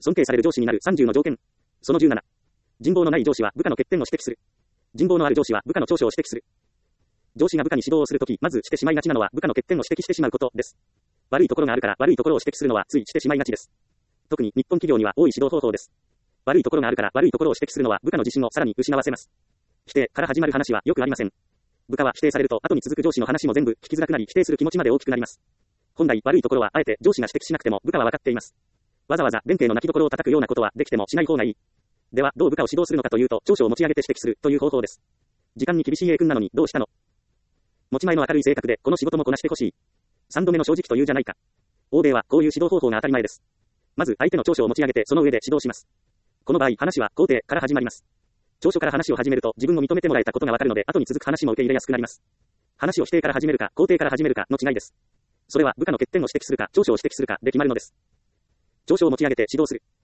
尊敬される上司になる30の条件。その17。人望のない上司は部下の欠点を指摘する。人望のある上司は部下の長所を指摘する。上司が部下に指導をするとき、まずしてしまいがちなのは部下の欠点を指摘してしまうことです。悪いところがあるから悪いところを指摘するのはついしてしまいがちです。特に日本企業には多い指導方法です。悪いところがあるから悪いところを指摘するのは部下の自信をさらに失わせます。否定から始まる話はよくありません。部下は否定されると後に続く上司の話も全部聞きづらくなり否定する気持ちまで大きくなります。本来悪いところはあえて上司が指摘しなくても部下は分かっています。わざわざ弁慶の泣きどころを叩くようなことはできてもしない方がいい。ではどう部下を指導するのかというと長所を持ち上げて指摘するという方法です。時間に厳しい A 君なのにどうしたの？持ち前の明るい性格でこの仕事もこなしてほしい。3度目の正直というじゃないか。欧米はこういう指導方法が当たり前です。まず相手の長所を持ち上げてその上で指導します。この場合話は肯定から始まります。長所から話を始めると自分を認めてもらえたことがわかるので後に続く話も受け入れやすくなります。話を否定から始めるか肯定から始めるかの違いです。それは部下の欠点を指摘するか長所を指摘するかで決まるのです。長所を持ち上げて指導する。